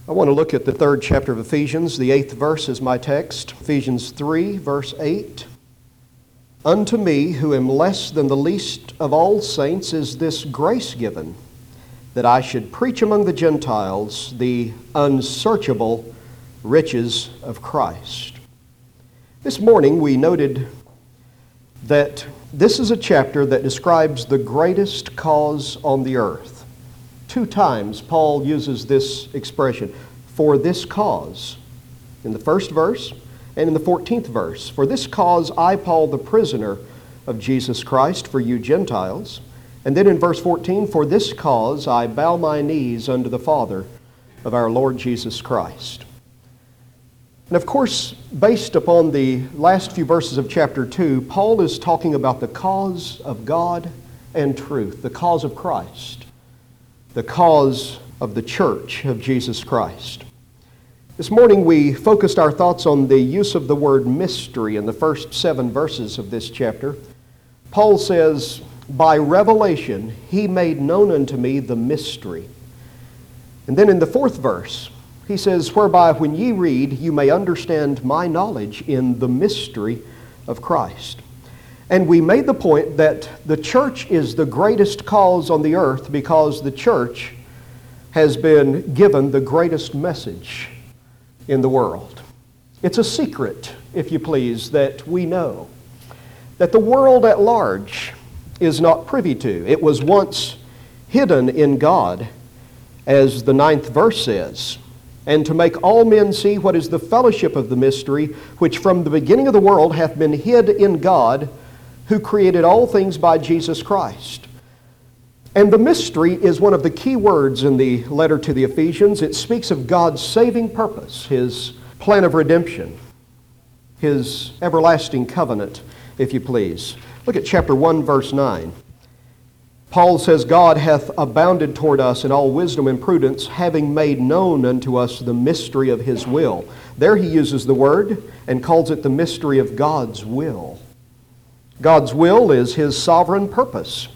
I want to look at the third chapter of Ephesians. The 8th verse is my text. Ephesians 3, verse 8. Unto me, who am less than the least of all saints, is this grace given, that I should preach among the Gentiles the unsearchable riches of Christ. This morning we noted that this is a chapter that describes the greatest cause on the earth. 2 times Paul uses this expression, for this cause, in the first verse and in the 14th verse. For this cause I, Paul, the prisoner of Jesus Christ, for you Gentiles. And then in verse 14, for this cause I bow my knees unto the Father of our Lord Jesus Christ. And of course, based upon the last few verses of chapter 2, Paul is talking about the cause of God and truth, the cause of Christ, the cause of the church of Jesus Christ. This morning we focused our thoughts on the use of the word mystery in the first 7 verses of this chapter. Paul says, by revelation he made known unto me the mystery. And then in the 4th verse, he says, whereby when ye read, you may understand my knowledge in the mystery of Christ. And we made the point that the church is the greatest cause on the earth because the church has been given the greatest message in the world. It's a secret, if you please, that we know, that the world at large is not privy to. It was once hidden in God, as the 9th verse says, and to make all men see what is the fellowship of the mystery, which from the beginning of the world hath been hid in God, who created all things by Jesus Christ. And the mystery is one of the key words in the letter to the Ephesians. It speaks of God's saving purpose, His plan of redemption, His everlasting covenant, if you please. Look at chapter 1, verse 9. Paul says, God hath abounded toward us in all wisdom and prudence, having made known unto us the mystery of His will. There he uses the word and calls it the mystery of God's will. God's will is His sovereign purpose.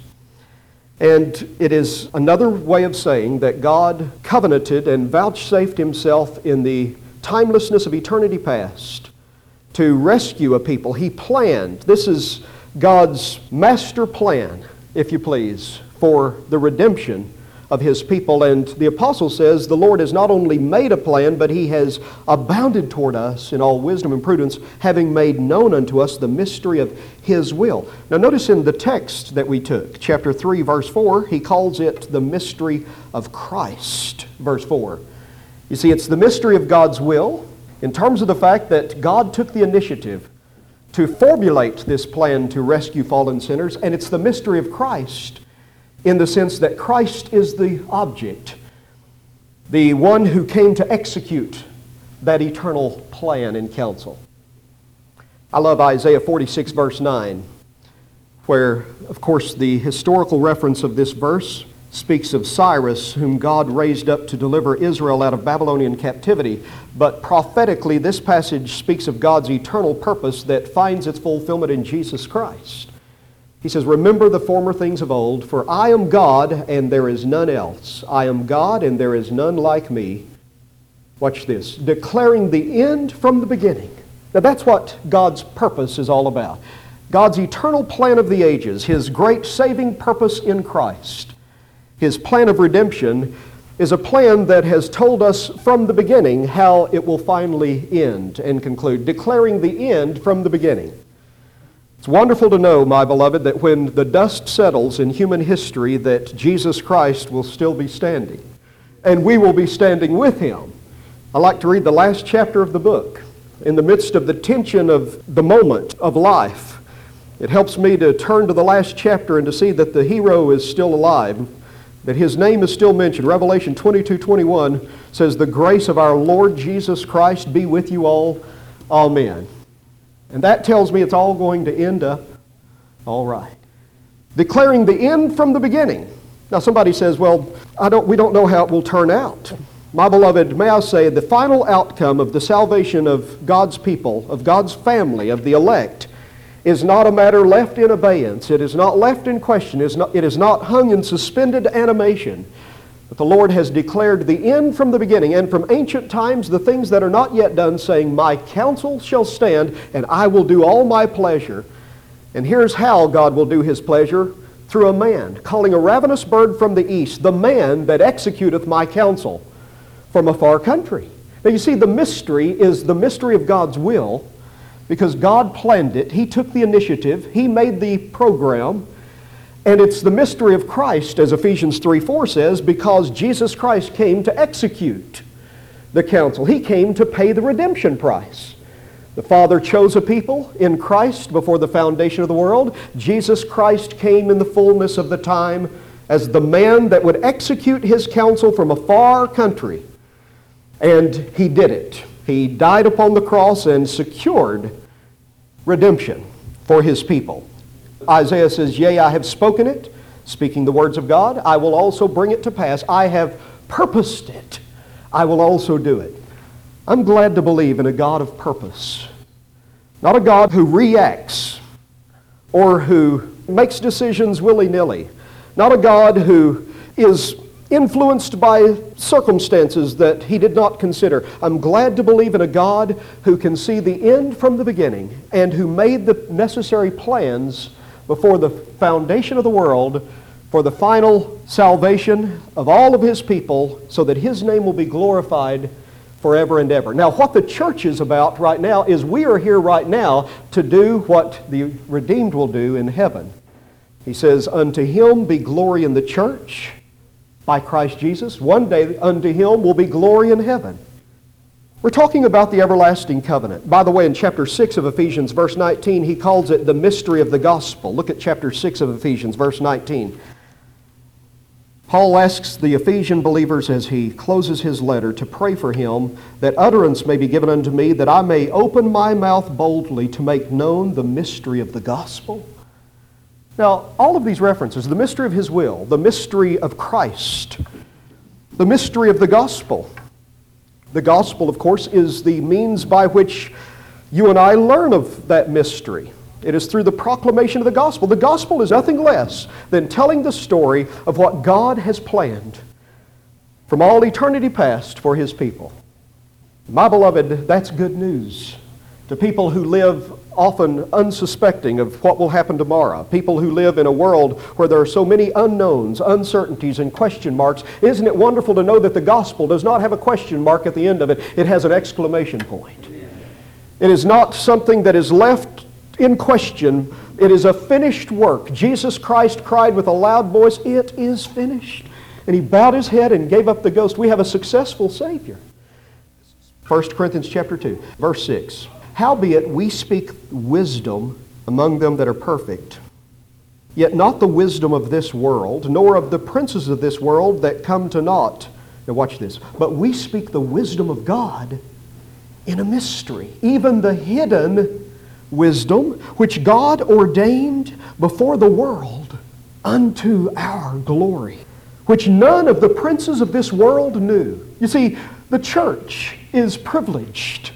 And it is another way of saying that God covenanted and vouchsafed Himself in the timelessness of eternity past to rescue a people. He planned. This is God's master plan, if you please, for the redemption of His people. And the apostle says the Lord has not only made a plan, but He has abounded toward us in all wisdom and prudence, having made known unto us the mystery of His will. Now notice in the text that we took, chapter 3, verse 4, he calls it the mystery of Christ, verse 4. You see, it's the mystery of God's will in terms of the fact that God took the initiative to formulate this plan to rescue fallen sinners, and it's the mystery of Christ in the sense that Christ is the object, the one who came to execute that eternal plan and counsel. I love Isaiah 46, verse 9, where, of course, the historical reference of this verse speaks of Cyrus, whom God raised up to deliver Israel out of Babylonian captivity. But prophetically, this passage speaks of God's eternal purpose that finds its fulfillment in Jesus Christ. He says, remember the former things of old, for I am God and there is none else. I am God and there is none like me. Watch this. Declaring the end from the beginning. Now that's what God's purpose is all about. God's eternal plan of the ages, His great saving purpose in Christ. His plan of redemption is a plan that has told us from the beginning how it will finally end and conclude, declaring the end from the beginning. It's wonderful to know, my beloved, that when the dust settles in human history, that Jesus Christ will still be standing, and we will be standing with Him. I like to read the last chapter of the book. In the midst of the tension of the moment of life, it helps me to turn to the last chapter and to see that the hero is still alive, that his name is still mentioned. Revelation 22:21 says, the grace of our Lord Jesus Christ be with you all. Amen. And that tells me it's all going to end up all right. Declaring the end from the beginning. Now somebody says, well, we don't know how it will turn out. My beloved, may I say, the final outcome of the salvation of God's people, of God's family, of the elect, is not a matter left in abeyance. It is not left in question. It is not hung in suspended animation. But the Lord has declared the end from the beginning, and from ancient times the things that are not yet done, saying, My counsel shall stand, and I will do all my pleasure. And here's how God will do his pleasure: through a man, calling a ravenous bird from the east, the man that executeth my counsel from a far country. Now you see, the mystery is the mystery of God's will, because God planned it. He took the initiative. He made the program. And it's the mystery of Christ, as Ephesians 3:4 says, because Jesus Christ came to execute the counsel. He came to pay the redemption price. The Father chose a people in Christ before the foundation of the world. Jesus Christ came in the fullness of the time as the man that would execute his counsel from a far country. And he did it. He died upon the cross and secured redemption for his people. Isaiah says, Yea, I have spoken it, speaking the words of God. I will also bring it to pass. I have purposed it. I will also do it. I'm glad to believe in a God of purpose. Not a God who reacts or who makes decisions willy-nilly. Not a God who is influenced by circumstances that he did not consider. I'm glad to believe in a God who can see the end from the beginning and who made the necessary plans before the foundation of the world for the final salvation of all of his people, so that his name will be glorified forever and ever. Now, what the church is about right now is we are here right now to do what the redeemed will do in heaven. He says, Unto him be glory in the church by Christ Jesus. One day unto him will be glory in heaven. We're talking about the everlasting covenant. By the way, in chapter 6 of Ephesians, verse 19, he calls it the mystery of the gospel. Look at chapter 6 of Ephesians, verse 19. Paul asks the Ephesian believers as he closes his letter to pray for him, that utterance may be given unto me, that I may open my mouth boldly to make known the mystery of the gospel. Now, all of these references, the mystery of his will, the mystery of Christ, the mystery of the gospel. The gospel, of course, is the means by which you and I learn of that mystery. It is through the proclamation of the gospel. The gospel is nothing less than telling the story of what God has planned from all eternity past for his people. My beloved, that's good news to people who live often unsuspecting of what will happen tomorrow. People who live in a world where there are so many unknowns, uncertainties, and question marks. Isn't it wonderful to know that the gospel does not have a question mark at the end of it? It has an exclamation point. It is not something that is left in question. It is a finished work. Jesus Christ cried with a loud voice, It is finished. And he bowed his head and gave up the ghost. We have a successful Savior. 1 Corinthians chapter 2, verse 6. Howbeit we speak wisdom among them that are perfect, yet not the wisdom of this world, nor of the princes of this world that come to naught. Now watch this. But we speak the wisdom of God in a mystery, even the hidden wisdom which God ordained before the world unto our glory, which none of the princes of this world knew. You see, the church is privileged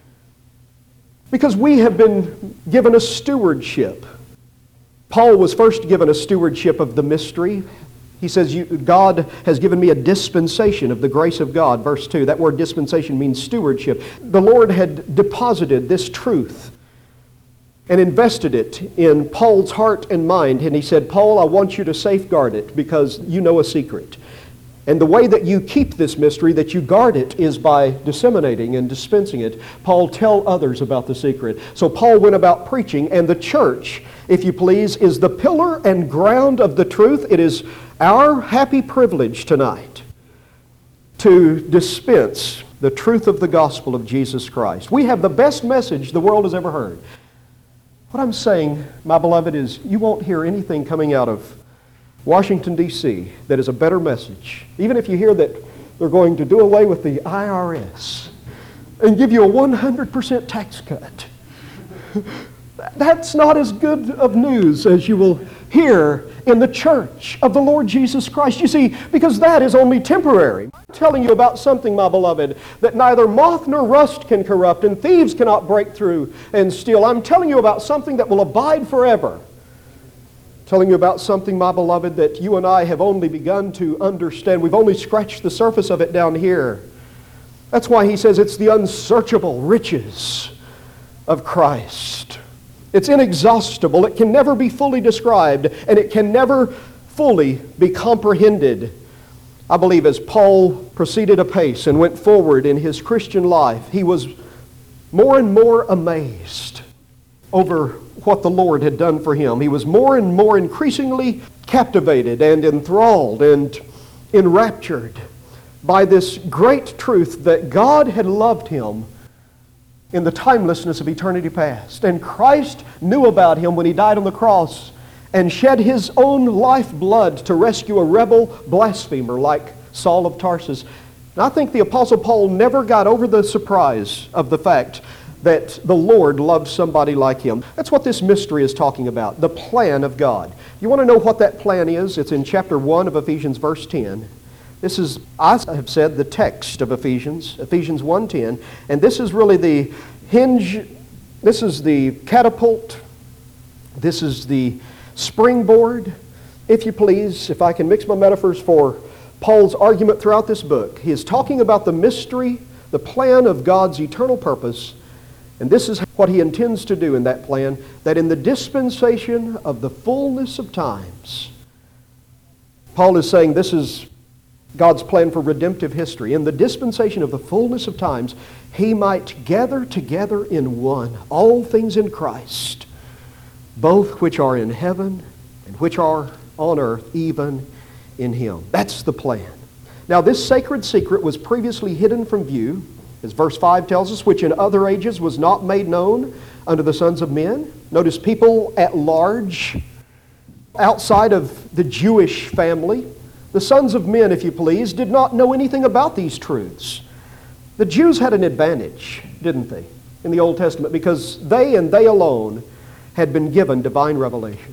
because we have been given a stewardship. Paul was first given a stewardship of the mystery. He says, God has given me a dispensation of the grace of God. Verse 2, that word dispensation means stewardship. The Lord had deposited this truth and invested it in Paul's heart and mind. And he said, Paul, I want you to safeguard it because you know a secret. And the way that you keep this mystery, that you guard it, is by disseminating and dispensing it. Paul, tell others about the secret. So Paul went about preaching, and the church, if you please, is the pillar and ground of the truth. It is our happy privilege tonight to dispense the truth of the gospel of Jesus Christ. We have the best message the world has ever heard. What I'm saying, my beloved, is you won't hear anything coming out of Washington, D.C. that is a better message. Even if you hear that they're going to do away with the IRS and give you a 100% tax cut. That's not as good of news as you will hear in the church of the Lord Jesus Christ. You see, because that is only temporary. I'm telling you about something, my beloved, that neither moth nor rust can corrupt and thieves cannot break through and steal. I'm telling you about something that will abide forever. telling you about something, my beloved, that you and I have only begun to understand. We've only scratched the surface of it down here. That's why he says it's the unsearchable riches of Christ. It's inexhaustible. It can never be fully described, and it can never fully be comprehended. I believe as Paul proceeded apace and went forward in his Christian life, he was more and more amazed over what the Lord had done for him. He was more and more increasingly captivated and enthralled and enraptured by this great truth that God had loved him in the timelessness of eternity past. And Christ knew about him when he died on the cross and shed his own life blood to rescue a rebel blasphemer like Saul of Tarsus. And I think the Apostle Paul never got over the surprise of the fact that the Lord loved somebody like him. That's what this mystery is talking about, the plan of God. You want to know what that plan is? It's in chapter 1 of Ephesians, verse 10. This is, I have said, the text of Ephesians 1:10, and this is really the hinge, this is the catapult, this is the springboard, if you please, if I can mix my metaphors for Paul's argument throughout this book. He is talking about the mystery, the plan of God's eternal purpose. And this is what he intends to do in that plan, that in the dispensation of the fullness of times, Paul is saying this is God's plan for redemptive history. In the dispensation of the fullness of times, he might gather together in one all things in Christ, both which are in heaven and which are on earth, even in him. That's the plan. Now, this sacred secret was previously hidden from view, as verse 5 tells us, which in other ages was not made known unto the sons of men. Notice people at large, outside of the Jewish family, the sons of men, if you please, did not know anything about these truths. The Jews had an advantage, didn't they, in the Old Testament, because they and they alone had been given divine revelation.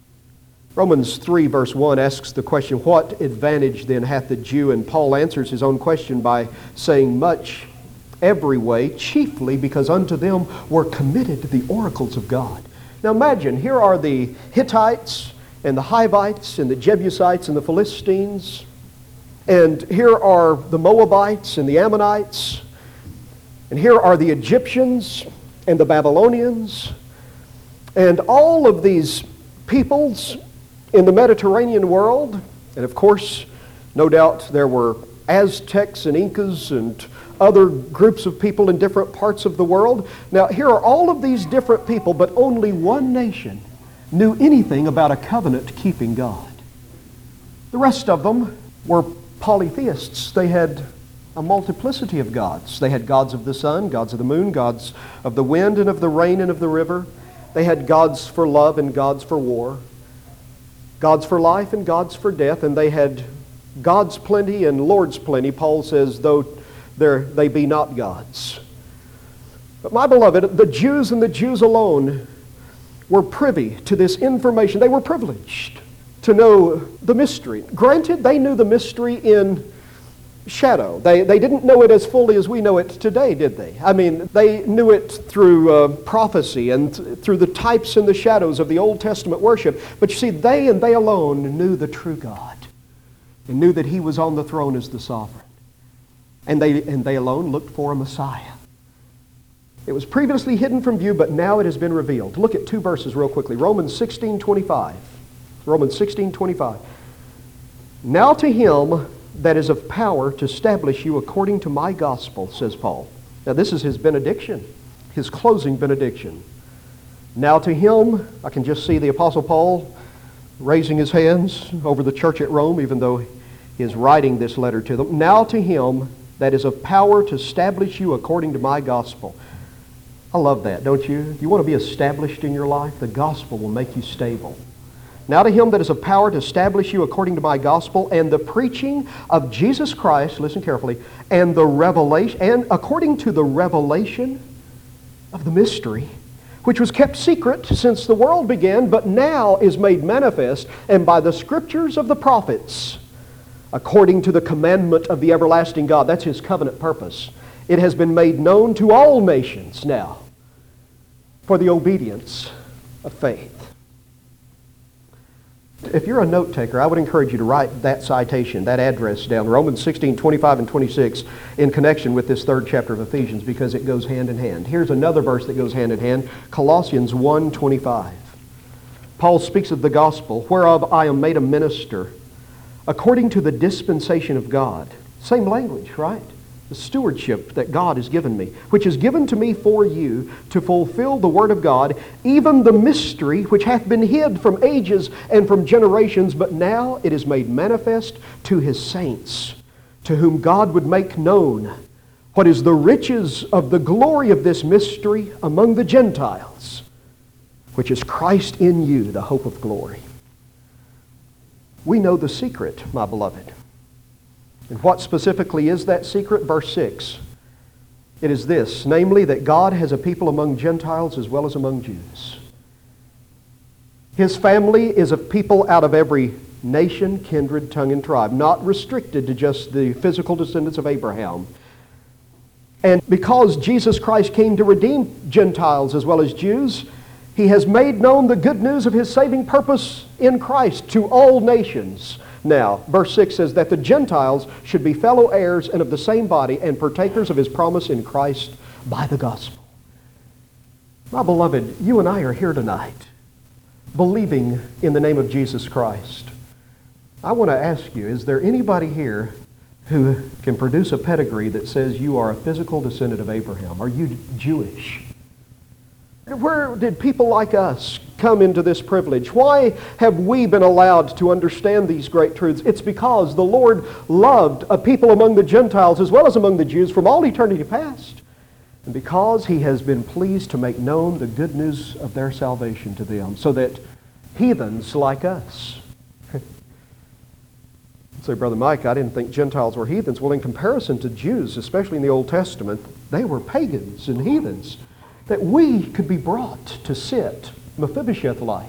Romans 3 verse 1 asks the question, what advantage then hath the Jew? And Paul answers his own question by saying, much every way, chiefly because unto them were committed the oracles of God. Now imagine, here are the Hittites and the Hivites and the Jebusites and the Philistines, and here are the Moabites and the Ammonites, and here are the Egyptians and the Babylonians, and all of these peoples in the Mediterranean world. And of course, no doubt there were Aztecs and Incas and other groups of people in different parts of the world. Now, here are all of these different people, but only one nation knew anything about a covenant-keeping God. The rest of them were polytheists. They had a multiplicity of gods. They had gods of the sun, gods of the moon, gods of the wind and of the rain and of the river. They had gods for love and gods for war, gods for life and gods for death, and they had gods plenty and lords plenty, Paul says, though they be not gods. But my beloved, the Jews and the Jews alone were privy to this information. They were privileged to know the mystery. Granted, they knew the mystery in shadow. They didn't know it as fully as we know it today, did they? I mean, they knew it through prophecy and through the types and the shadows of the Old Testament worship. But you see, they and they alone knew the true God and knew that he was on the throne as the sovereign. And they alone looked for a Messiah. It was previously hidden from view, but now it has been revealed. Look at two verses real quickly. Romans 16:25. Romans 16:25. Now to him that is of power to establish you according to my gospel, says Paul. Now this is his benediction, his closing benediction. Now to him, I can just see the Apostle Paul raising his hands over the church at Rome, even though he is writing this letter to them. Now to him that is of power to establish you according to my gospel. I love that, don't you? You want to be established in your life? The gospel will make you stable. Now to him that is of power to establish you according to my gospel and the preaching of Jesus Christ, listen carefully, and the revelation, and according to the revelation of the mystery, which was kept secret since the world began, but now is made manifest, and by the scriptures of the prophets, according to the commandment of the everlasting God. That's his covenant purpose. It has been made known to all nations now for the obedience of faith. If you're a note taker, I would encourage you to write that citation, that address down, Romans 16, 25 and 26, in connection with this third chapter of Ephesians, because it goes hand in hand. Here's another verse that goes hand in hand, Colossians 1, 25. Paul speaks of the gospel, whereof I am made a minister, according to the dispensation of God. Same language, right? The stewardship that God has given me, which is given to me for you to fulfill the word of God, even the mystery which hath been hid from ages and from generations, but now it is made manifest to His saints, to whom God would make known what is the riches of the glory of this mystery among the Gentiles, which is Christ in you, the hope of glory. We know the secret, my beloved. And what specifically is that secret? Verse 6. It is this, namely that God has a people among Gentiles as well as among Jews. His family is a people out of every nation, kindred, tongue, and tribe, not restricted to just the physical descendants of Abraham. And because Jesus Christ came to redeem Gentiles as well as Jews, He has made known the good news of His saving purpose in Christ to all nations. Now, verse 6 says that the Gentiles should be fellow heirs and of the same body and partakers of His promise in Christ by the gospel. My beloved, you and I are here tonight believing in the name of Jesus Christ. I want to ask you, is there anybody here who can produce a pedigree that says you are a physical descendant of Abraham? Are you Jewish? Where did people like us come into this privilege? Why have we been allowed to understand these great truths? It's because the Lord loved a people among the Gentiles as well as among the Jews from all eternity past. And because He has been pleased to make known the good news of their salvation to them, so that heathens like us. Say, Brother Mike, I didn't think Gentiles were heathens. Well, in comparison to Jews, especially in the Old Testament, they were pagans and heathens. That we could be brought to sit, Mephibosheth-like,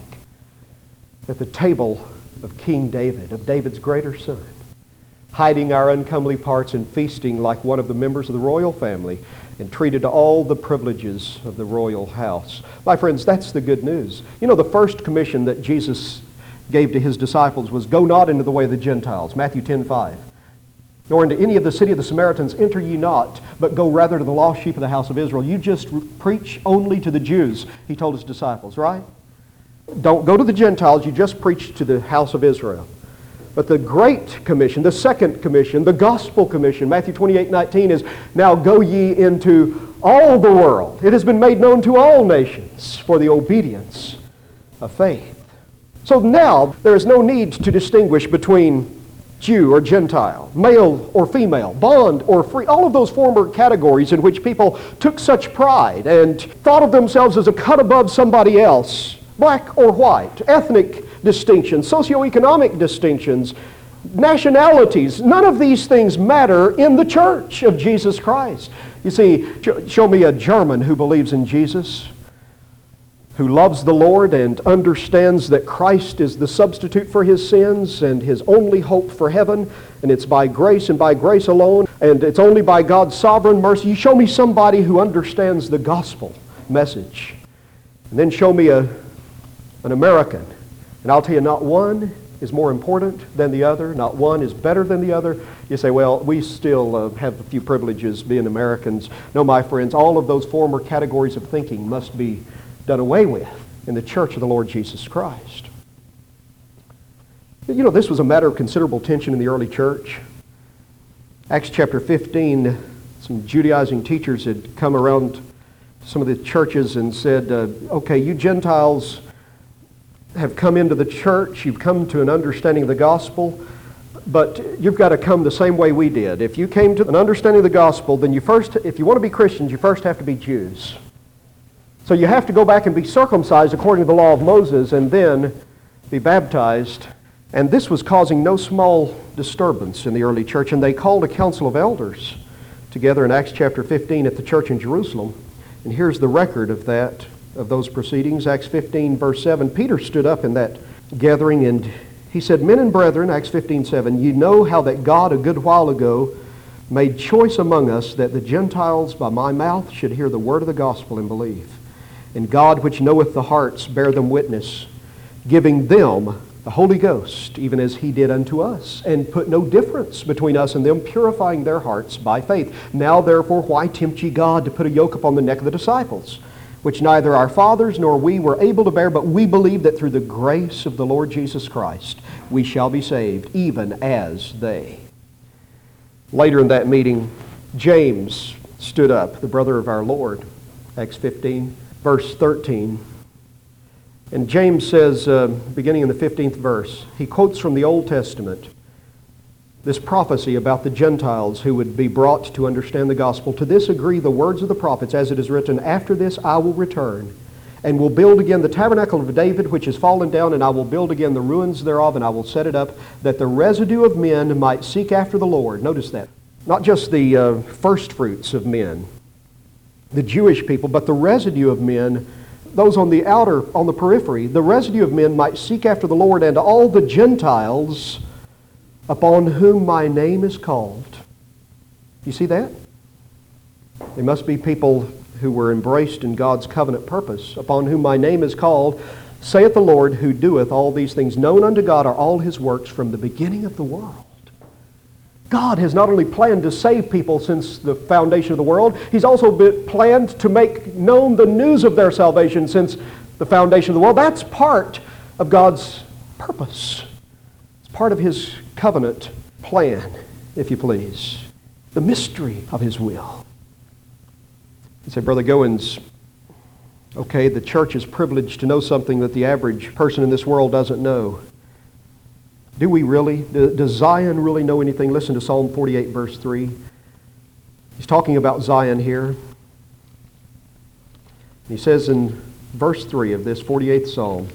at the table of King David, of David's greater son, hiding our uncomely parts and feasting like one of the members of the royal family, and treated to all the privileges of the royal house. My friends, that's the good news. You know, the first commission that Jesus gave to His disciples was, "Go not into the way of the Gentiles," Matthew 10:5. "Nor into any of the city of the Samaritans enter ye not, but go rather to the lost sheep of the house of Israel." You just preach only to the Jews, He told His disciples, right? Don't go to the Gentiles, you just preach to the house of Israel. But the Great Commission, the Second Commission, the Gospel Commission, Matthew 28:19 is, "Now go ye into all the world. It has been made known to all nations for the obedience of faith." So now there is no need to distinguish between Jew or Gentile, male or female, bond or free, all of those former categories in which people took such pride and thought of themselves as a cut above somebody else, black or white, ethnic distinctions, socioeconomic distinctions, nationalities. None of these things matter in the church of Jesus Christ. You see, show me a German who believes in Jesus, who loves the Lord and understands that Christ is the substitute for his sins and his only hope for heaven, and it's by grace and by grace alone, and it's only by God's sovereign mercy. You show me somebody who understands the gospel message, and then show me an American, and I'll tell you, not one is more important than the other, not one is better than the other. You say, well, we still have a few privileges being Americans. No, my friends, all of those former categories of thinking must be done away with in the church of the Lord Jesus Christ. You know, this was a matter of considerable tension in the early church. Acts chapter 15, some Judaizing teachers had come around some of the churches and said, okay, you Gentiles have come into the church, you've come to an understanding of the gospel, but you've got to come the same way we did. If you came to an understanding of the gospel, then if you want to be Christians, you first have to be Jews. So you have to go back and be circumcised according to the law of Moses and then be baptized. And this was causing no small disturbance in the early church. And they called a council of elders together in Acts chapter 15 at the church in Jerusalem. And here's the record of those proceedings. Acts 15 verse 7. Peter stood up in that gathering and he said, "Men and brethren," Acts 15:7, "you know how that God a good while ago made choice among us that the Gentiles by my mouth should hear the word of the gospel and believe. And God, which knoweth the hearts, bear them witness, giving them the Holy Ghost, even as He did unto us, and put no difference between us and them, purifying their hearts by faith. Now therefore, why tempt ye God to put a yoke upon the neck of the disciples, which neither our fathers nor we were able to bear, but we believe that through the grace of the Lord Jesus Christ we shall be saved, even as they. Later in that meeting, James stood up, the brother of our Lord, Acts 15, verse 13. And James says, beginning in the 15th verse, he quotes from the Old Testament this prophecy about the Gentiles who would be brought to understand the gospel. To this agree the words of the prophets, as it is written, after this I will return, and will build again the tabernacle of David, which is fallen down, and I will build again the ruins thereof, and I will set it up, that the residue of men might seek after the Lord. Notice that. Not just the first fruits of men, the Jewish people, but the residue of men, those on the outer, on the periphery, the residue of men might seek after the Lord, and all the Gentiles upon whom my name is called. You see that? They must be people who were embraced in God's covenant purpose, upon whom my name is called, saith the Lord, who doeth all these things. Known unto God are all His works from the beginning of the world. God has not only planned to save people since the foundation of the world, He's also planned to make known the news of their salvation since the foundation of the world. That's part of God's purpose. It's part of His covenant plan, if you please. The mystery of His will. You say, Brother Goins, okay, the church is privileged to know something that the average person in this world doesn't know. Do we really? Does Zion really know anything? Listen to Psalm 48, verse 3. He's talking about Zion here. He says in verse 3 of this 48th Psalm,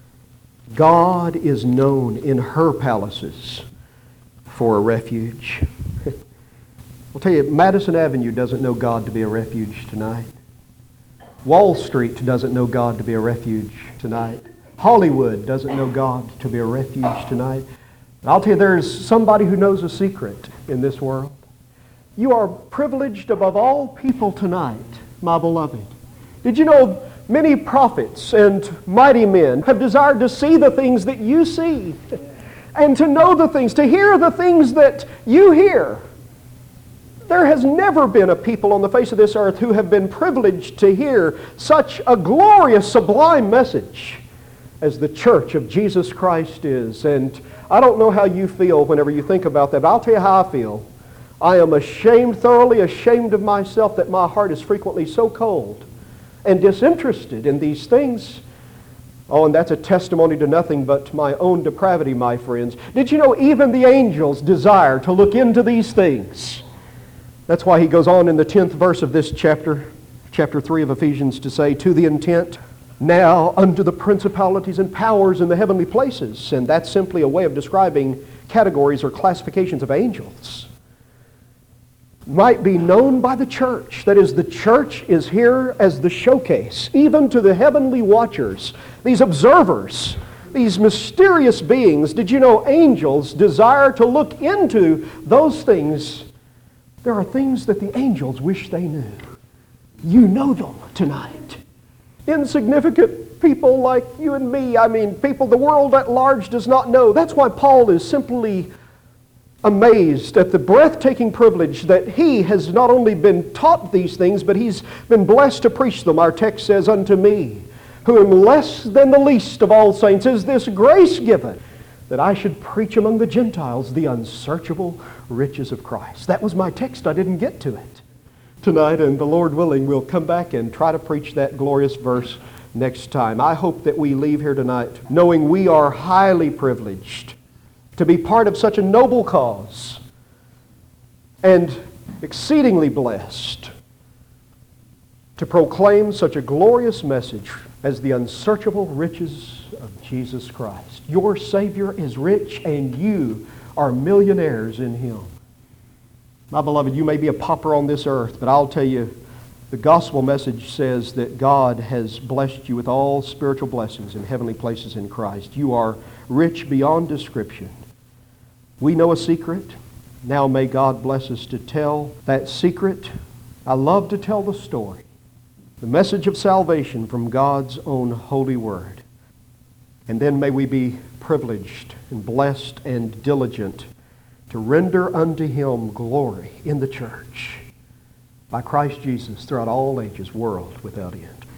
God is known in her palaces for a refuge. I'll tell you, Madison Avenue doesn't know God to be a refuge tonight. Wall Street doesn't know God to be a refuge tonight. Hollywood doesn't know God to be a refuge tonight. And I'll tell you, there's somebody who knows a secret in this world. You are privileged above all people tonight, my beloved. Did you know many prophets and mighty men have desired to see the things that you see, and to know the things, to hear the things that you hear? There has never been a people on the face of this earth who have been privileged to hear such a glorious, sublime message as the church of Jesus Christ is. And I don't know how you feel whenever you think about that, but I'll tell you how I feel. I am ashamed, thoroughly ashamed of myself, that my heart is frequently so cold and disinterested in these things. Oh, and that's a testimony to nothing but my own depravity, my friends. Did you know even the angels desire to look into these things? That's why he goes on in the 10th verse of this chapter 3 of Ephesians, to say, to the intent now unto the principalities and powers in the heavenly places. And that's simply a way of describing categories or classifications of angels. Might be known by the church. That is, the church is here as the showcase, even to the heavenly watchers, these observers, these mysterious beings. Did you know angels desire to look into those things? There are things that the angels wish they knew. You know them tonight. Insignificant people like you and me, people the world at large does not know. That's why Paul is simply amazed at the breathtaking privilege that he has not only been taught these things, but he's been blessed to preach them. Our text says, unto me, who am less than the least of all saints, is this grace given, that I should preach among the Gentiles the unsearchable riches of Christ. That was my text. I didn't get to it tonight, and the Lord willing, we'll come back and try to preach that glorious verse next time. I hope that we leave here tonight knowing we are highly privileged to be part of such a noble cause, and exceedingly blessed to proclaim such a glorious message as the unsearchable riches of Jesus Christ. Your Savior is rich, and you are millionaires in Him. My beloved, you may be a pauper on this earth, but I'll tell you, the gospel message says that God has blessed you with all spiritual blessings in heavenly places in Christ. You are rich beyond description. We know a secret. Now may God bless us to tell that secret. I love to tell the story, the message of salvation from God's own holy word. And then may we be privileged and blessed and diligent to render unto Him glory in the church by Christ Jesus throughout all ages, world without end.